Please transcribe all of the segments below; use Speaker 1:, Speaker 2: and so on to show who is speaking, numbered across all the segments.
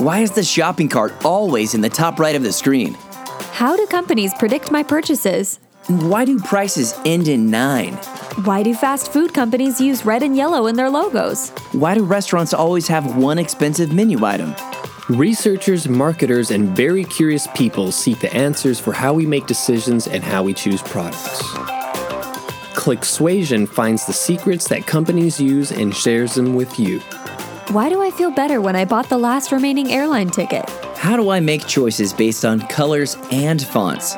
Speaker 1: Why is the shopping cart always in the top right of the screen?
Speaker 2: How do companies predict my purchases?
Speaker 1: Why do prices end in 9?
Speaker 2: Why do fast food companies use red and yellow in their logos?
Speaker 1: Why do restaurants always have one expensive menu item?
Speaker 3: Researchers, marketers, and very curious people seek the answers for how we make decisions and how we choose products. Clicksuasion finds the secrets that companies use and shares them with you.
Speaker 2: Why do I feel better when I bought the last remaining airline ticket?
Speaker 1: How do I make choices based on colors and fonts?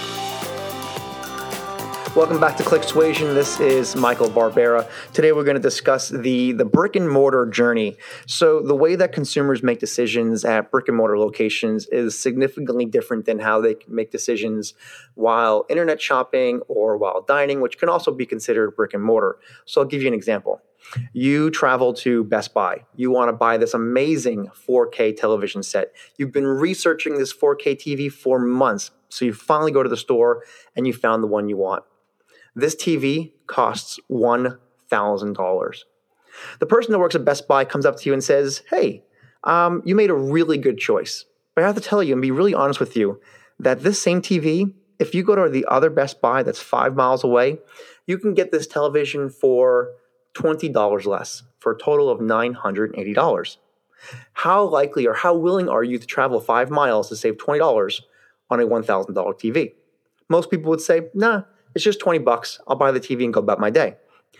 Speaker 4: Welcome back to Clicksuasion. This is Michael Barbera. Today we're going to discuss the brick and mortar journey. So the way that consumers make decisions at brick and mortar locations is significantly different than how they make decisions while internet shopping or while dining, which can also be considered brick and mortar. So I'll give you an example. You travel to Best Buy. You want to buy this amazing 4K television set. You've been researching this 4K TV for months. So you finally go to the store and you found the one you want. This TV costs $1,000. The person that works at Best Buy comes up to you and says, hey, you made a really good choice. But I have to tell you and be really honest with you that this same TV, if you go to the other Best Buy that's 5 miles away, you can get this television for $20 less, for a total of $980. How likely or how willing are you to travel 5 miles to save $20 on a $1,000 TV? Most people would say, nah. It's just $20. I'll buy the TV and go about my day.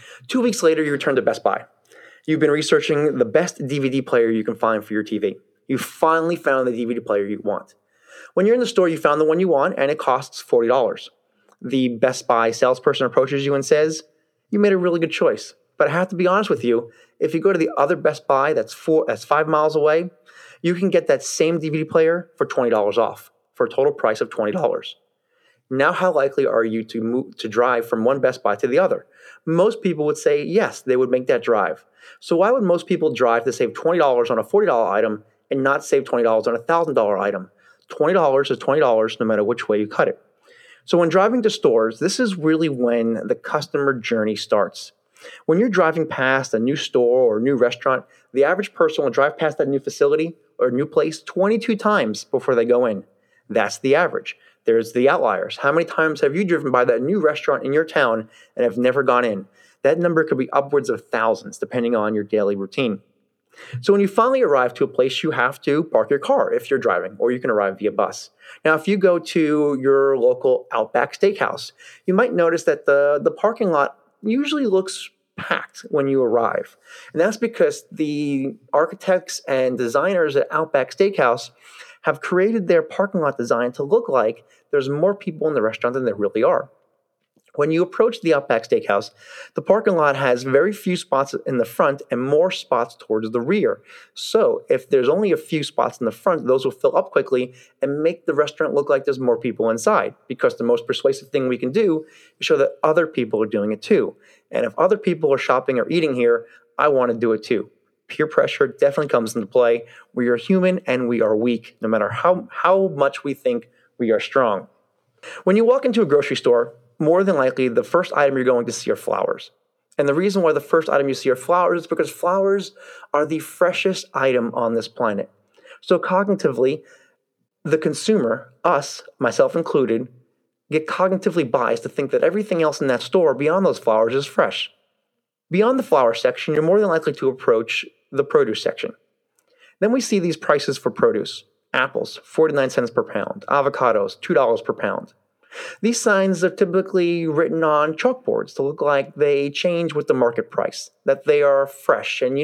Speaker 4: 2 weeks later, you return to Best Buy. You've been researching the best DVD player you can find for your TV. You finally found the DVD player you want. When you're in the store, you found the one you want, and it costs $40. The Best Buy salesperson approaches you and says, you made a really good choice. But I have to be honest with you, if you go to the other Best Buy that's 5 miles away, you can get that same DVD player for $20 off, for a total price of $20. Now, how likely are you to drive from one Best Buy to the other? Most people would say yes, they would make that drive. So why would most people drive to save $20 on a $40 item and not save $20 on a $1,000 item? $20 is $20 no matter which way you cut it. So when driving to stores, this is really when the customer journey starts. When you're driving past a new store or a new restaurant, the average person will drive past that new facility or new place 22 times before they go in. That's the average. There's the outliers. How many times have you driven by that new restaurant in your town and have never gone in? That number could be upwards of thousands, depending on your daily routine. So when you finally arrive to a place, you have to park your car if you're driving, or you can arrive via bus. Now, if you go to your local Outback Steakhouse, you might notice that the parking lot usually looks packed when you arrive. And that's because the architects and designers at Outback Steakhouse have created their parking lot design to look like there's more people in the restaurant than there really are. When you approach the Outback Steakhouse, the parking lot has very few spots in the front and more spots towards the rear. So if there's only a few spots in the front, those will fill up quickly and make the restaurant look like there's more people inside, because the most persuasive thing we can do is show that other people are doing it too. And if other people are shopping or eating here, I want to do it too. Peer pressure definitely comes into play. We are human and we are weak, no matter how much we think we are strong. When you walk into a grocery store, more than likely the first item you're going to see are flowers. And the reason why the first item you see are flowers is because flowers are the freshest item on this planet. So cognitively, the consumer, us, myself included, get cognitively biased to think that everything else in that store beyond those flowers is fresh. Beyond the flower section, you're more than likely to approach the produce section. Then we see these prices for produce. Apples, 49 cents per pound. Avocados, $2 per pound. These signs are typically written on chalkboards to look like they change with the market price, that they are fresh. And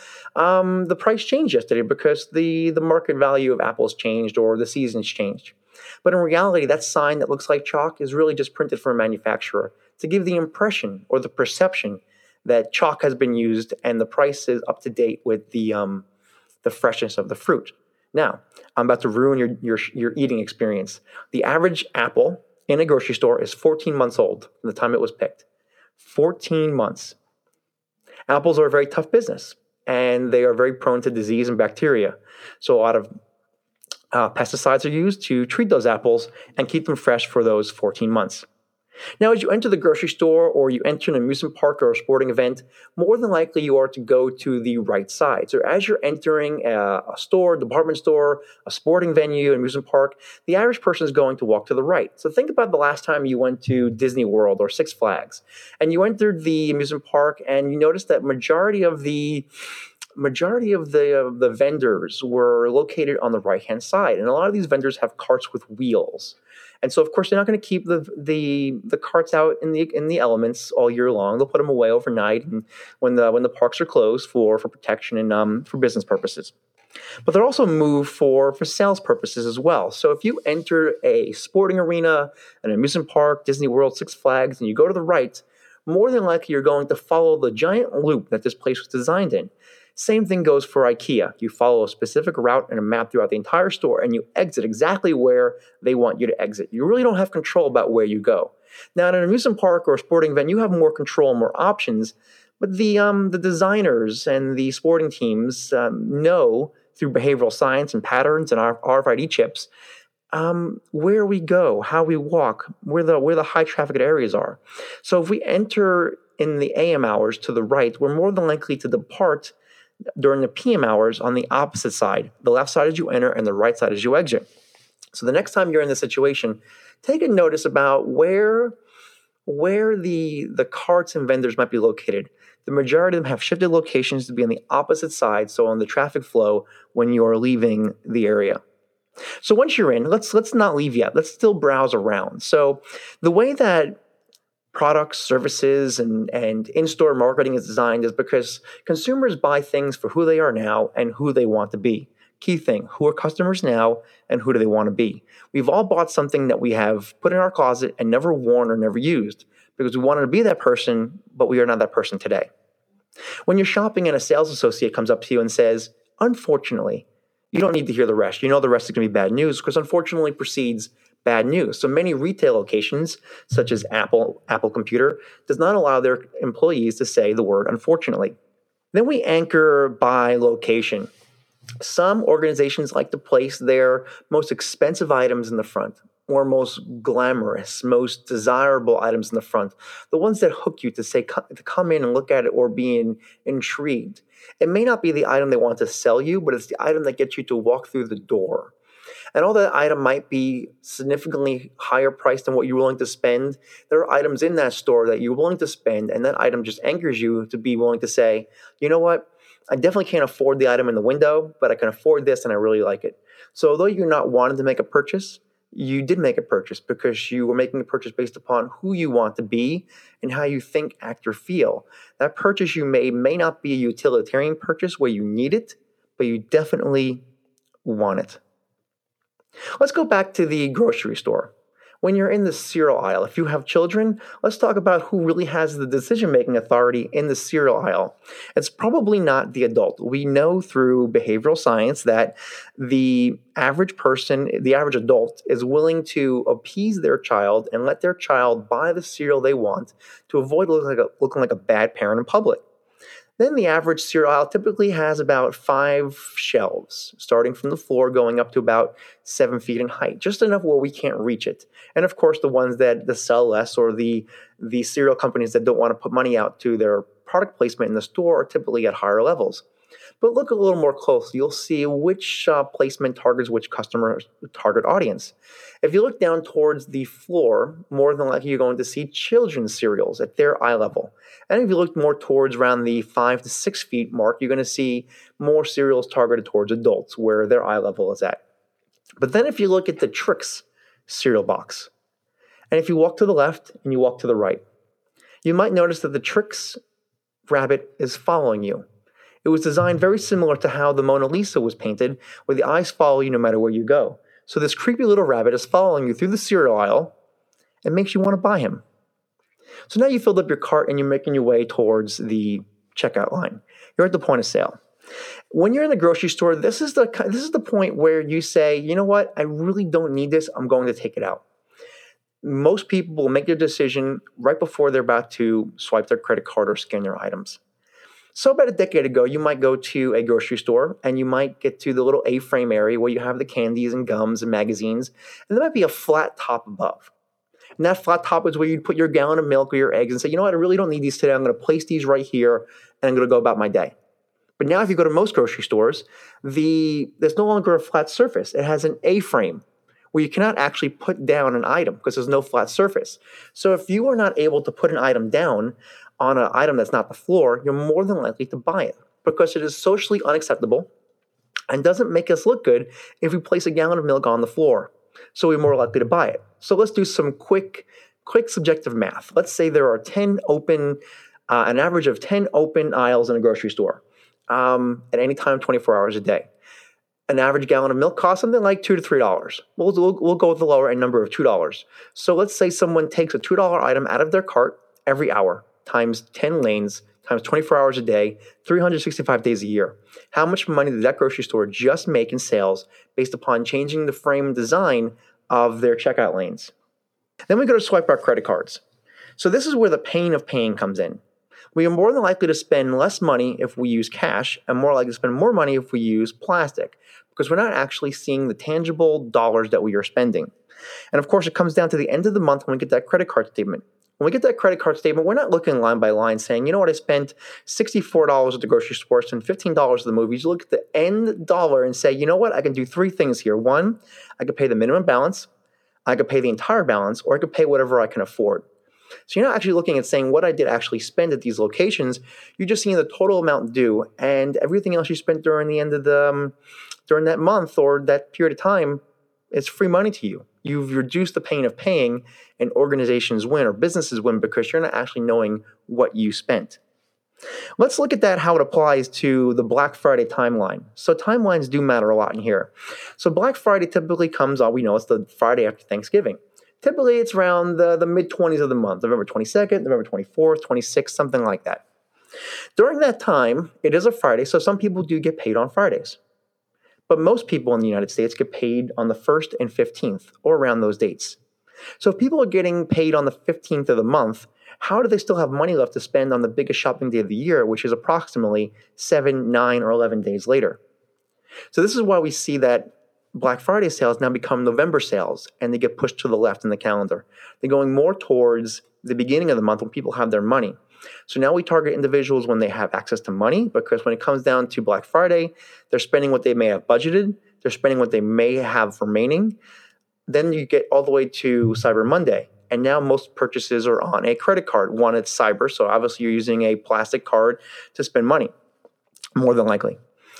Speaker 4: the price changed yesterday because the market value of apples changed or the seasons changed. But in reality, that sign that looks like chalk is really just printed from a manufacturer to give the impression or the perception that chalk has been used and the price is up to date with the freshness of the fruit. Now, I'm about to ruin your eating experience. The average apple in a grocery store is 14 months old from the time it was picked. 14 months. Apples are a very tough business, and they are very prone to disease and bacteria. So a lot of pesticides are used to treat those apples and keep them fresh for those 14 months. Now, as you enter the grocery store or you enter an amusement park or a sporting event, more than likely you are to go to the right side. So as you're entering a store, department store, a sporting venue, an amusement park, the average person is going to walk to the right. So think about the last time you went to Disney World or Six Flags, and you entered the amusement park and you noticed that majority of the vendors were located on the right hand side, and a lot of these vendors have carts with wheels. And so, of course, they're not going to keep the carts out in the elements all year long. They'll put them away overnight, and when the parks are closed for protection and for business purposes. But they're also moved for sales purposes as well. So if you enter a sporting arena, an amusement park, Disney World, Six Flags, and you go to the right, more than likely you're going to follow the giant loop that this place was designed in. Same thing goes for IKEA. You follow a specific route and a map throughout the entire store, and you exit exactly where they want you to exit. You really don't have control about where you go. Now, in an amusement park or a sporting event, you have more control, more options, but the designers and the sporting teams know through behavioral science and patterns and our RFID chips where we go, how we walk, where the high traffic areas are. So if we enter in the AM hours to the right, we're more than likely to depart during the PM hours on the opposite side, the left side as you enter and the right side as you exit. So the next time you're in this situation, take a notice about where the carts and vendors might be located. The majority of them have shifted locations to be on the opposite side, so on the traffic flow when you're leaving the area. So once you're in, let's not leave yet. Let's still browse around. So the way that products, services, and in-store marketing is designed is because consumers buy things for who they are now and who they want to be. Key thing, who are customers now and who do they want to be? We've all bought something that we have put in our closet and never worn or never used because we wanted to be that person, but we are not that person today. When you're shopping and a sales associate comes up to you and says, unfortunately, you don't need to hear the rest. You know the rest is going to be bad news because unfortunately precedes bad news. So many retail locations, such as Apple Computer, does not allow their employees to say the word unfortunately. Then we anchor by location. Some organizations like to place their most expensive items in the front, or most glamorous, most desirable items in the front, the ones that hook you to come in and look at it or be intrigued. It may not be the item they want to sell you, but it's the item that gets you to walk through the door. And although that item might be significantly higher priced than what you're willing to spend, there are items in that store that you're willing to spend, and that item just anchors you to be willing to say, you know what, I definitely can't afford the item in the window, but I can afford this and I really like it. So although you're not wanting to make a purchase, you did make a purchase because you were making a purchase based upon who you want to be and how you think, act, or feel. That purchase you made may not be a utilitarian purchase where you need it, but you definitely want it. Let's go back to the grocery store. When you're in the cereal aisle, if you have children, let's talk about who really has the decision-making authority in the cereal aisle. It's probably not the adult. We know through behavioral science that the average person, the average adult, is willing to appease their child and let their child buy the cereal they want to avoid looking like a bad parent in public. Then the average cereal aisle typically has about 5 shelves, starting from the floor going up to about 7 feet in height, just enough where we can't reach it. And of course, the ones that sell less or the cereal companies that don't want to put money out to their product placement in the store are typically at higher levels. But look a little more closely, you'll see which placement targets which customer target audience. If you look down towards the floor, more than likely you're going to see children's cereals at their eye level. And if you look more towards around the 5 to 6 feet mark, you're going to see more cereals targeted towards adults where their eye level is at. But then if you look at the Trix cereal box, and if you walk to the left and you walk to the right, you might notice that the Trix rabbit is following you. It was designed very similar to how the Mona Lisa was painted, where the eyes follow you no matter where you go. So this creepy little rabbit is following you through the cereal aisle and makes you want to buy him. So now you filled up your cart and you're making your way towards the checkout line. You're at the point of sale. When you're in the grocery store, this is the point where you say, you know what, I really don't need this. I'm going to take it out. Most people will make their decision right before they're about to swipe their credit card or scan their items. So about a decade ago, you might go to a grocery store and you might get to the little A-frame area where you have the candies and gums and magazines, and there might be a flat top above. And that flat top is where you'd put your gallon of milk or your eggs and say, you know what, I really don't need these today. I'm going to place these right here and I'm going to go about my day. But now if you go to most grocery stores, there's no longer a flat surface. It has an A-frame where you cannot actually put down an item because there's no flat surface. So if you are not able to put an item down on an item that's not the floor, you're more than likely to buy it because it is socially unacceptable and doesn't make us look good if we place a gallon of milk on the floor. So we're more likely to buy it. So let's do some quick subjective math. Let's say there are an average of 10 open aisles in a grocery store at any time, 24 hours a day. An average gallon of milk costs something like $2 to $3. We'll go with the lower end number of $2. So let's say someone takes a $2 item out of their cart every hour, times 10 lanes, times 24 hours a day, 365 days a year. How much money did that grocery store just make in sales based upon changing the frame and design of their checkout lanes? Then we go to swipe our credit cards. So this is where the pain of paying comes in. We are more than likely to spend less money if we use cash and more likely to spend more money if we use plastic because we're not actually seeing the tangible dollars that we are spending. And of course, it comes down to the end of the month when we get that credit card statement. When we get that credit card statement, we're not looking line by line saying, you know what, I spent $64 at the grocery store and $15 at the movies. You look at the end dollar and say, you know what, I can do three things here. One, I could pay the minimum balance, I could pay the entire balance, or I could pay whatever I can afford. So you're not actually looking at saying what I did actually spend at these locations. You're just seeing the total amount due and everything else you spent during the end of during that month or that period of time, it's free money to you. You've reduced the pain of paying and organizations win or businesses win because you're not actually knowing what you spent. Let's look at that, how it applies to the Black Friday timeline. So timelines do matter a lot in here. So Black Friday typically comes on, we know it's the Friday after Thanksgiving. Typically, it's around the mid-20s of the month, November 22nd, November 24th, 26th, something like that. During that time, it is a Friday, so some people do get paid on Fridays. But most people in the United States get paid on the 1st and 15th, or around those dates. So if people are getting paid on the 15th of the month, how do they still have money left to spend on the biggest shopping day of the year, which is approximately 7, 9, or 11 days later? So this is why we see that Black Friday sales now become November sales, and they get pushed to the left in the calendar. They're going more towards the beginning of the month when people have their money. So now we target individuals when they have access to money, because when it comes down to Black Friday, they're spending what they may have budgeted, they're spending what they may have remaining. Then you get all the way to Cyber Monday, and now most purchases are on a credit card. One, it's cyber, so obviously you're using a plastic card to spend money, more than likely.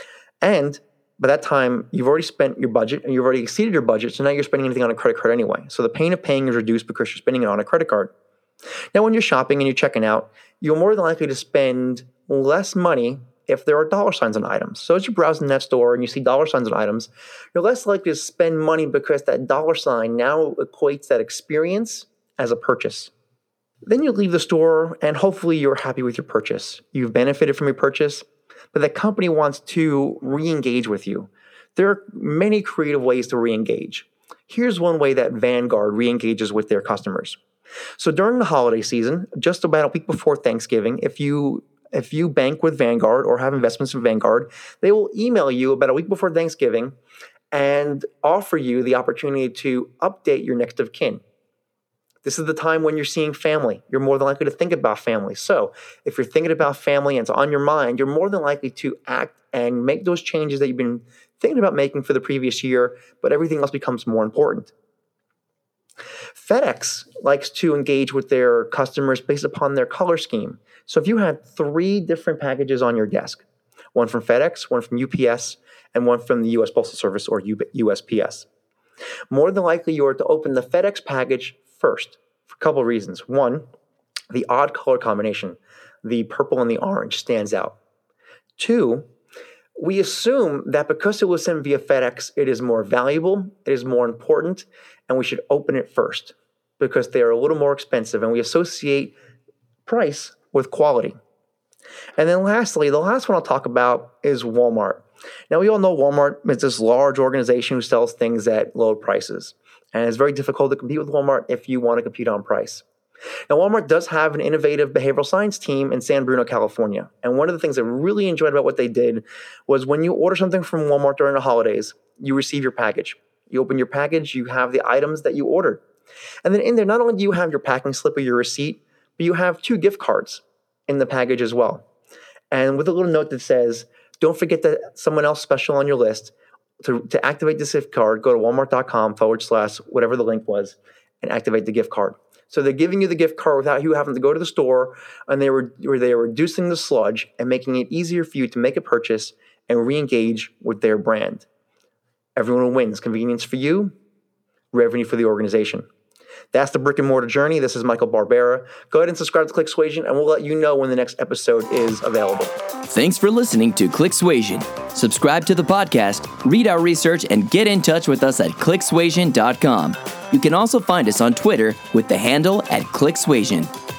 Speaker 4: And by that time, you've already spent your budget and you've already exceeded your budget, so now you're spending anything on a credit card anyway. So the pain of paying is reduced because you're spending it on a credit card. Now, when you're shopping and you're checking out, you're more than likely to spend less money if there are dollar signs on items. So as you're browsing that store and you see dollar signs on items, you're less likely to spend money because that dollar sign now equates that experience as a purchase. Then you leave the store and hopefully you're happy with your purchase. You've benefited from your purchase, but the company wants to re-engage with you. There are many creative ways to re-engage. Here's one way that Vanguard re-engages with their customers. So during the holiday season, just about a week before Thanksgiving, if you bank with Vanguard or have investments in Vanguard, they will email you about a week before Thanksgiving and offer you the opportunity to update your next of kin. This is the time when you're seeing family. You're more than likely to think about family. So if you're thinking about family and it's on your mind, you're more than likely to act and make those changes that you've been thinking about making for the previous year, but everything else becomes more important. FedEx likes to engage with their customers based upon their color scheme. So if you had 3 different packages on your desk, one from FedEx, one from UPS, and one from the U.S. Postal Service or USPS, more than likely you are to open the FedEx package first for a couple of reasons. One, the odd color combination, the purple and the orange, stands out. 2, we assume that because it was sent via FedEx, it is more valuable, it is more important, and we should open it first because they are a little more expensive, and we associate price with quality. And then lastly, the last one I'll talk about is Walmart. Now, we all know Walmart is this large organization who sells things at low prices, and it's very difficult to compete with Walmart if you want to compete on price. Now, Walmart does have an innovative behavioral science team in San Bruno, California. And one of the things I really enjoyed about what they did was when you order something from Walmart during the holidays, you receive your package. You open your package, you have the items that you ordered. And then in there, not only do you have your packing slip or your receipt, but you have 2 gift cards in the package as well. And with a little note that says, don't forget that someone else special on your list. To activate this gift card, go to walmart.com/whatever the link was and activate the gift card. So they're giving you the gift card without you having to go to the store, and they were reducing the sludge and making it easier for you to make a purchase and re-engage with their brand. Everyone wins. Convenience for you, revenue for the organization. That's the brick and mortar journey. This is Michael Barbera. Go ahead and subscribe to ClickSuasion, and we'll let you know when the next episode is available.
Speaker 1: Thanks for listening to ClickSuasion. Subscribe to the podcast, read our research, and get in touch with us at clicksuasion.com. You can also find us on Twitter with the handle @ClickSuasion.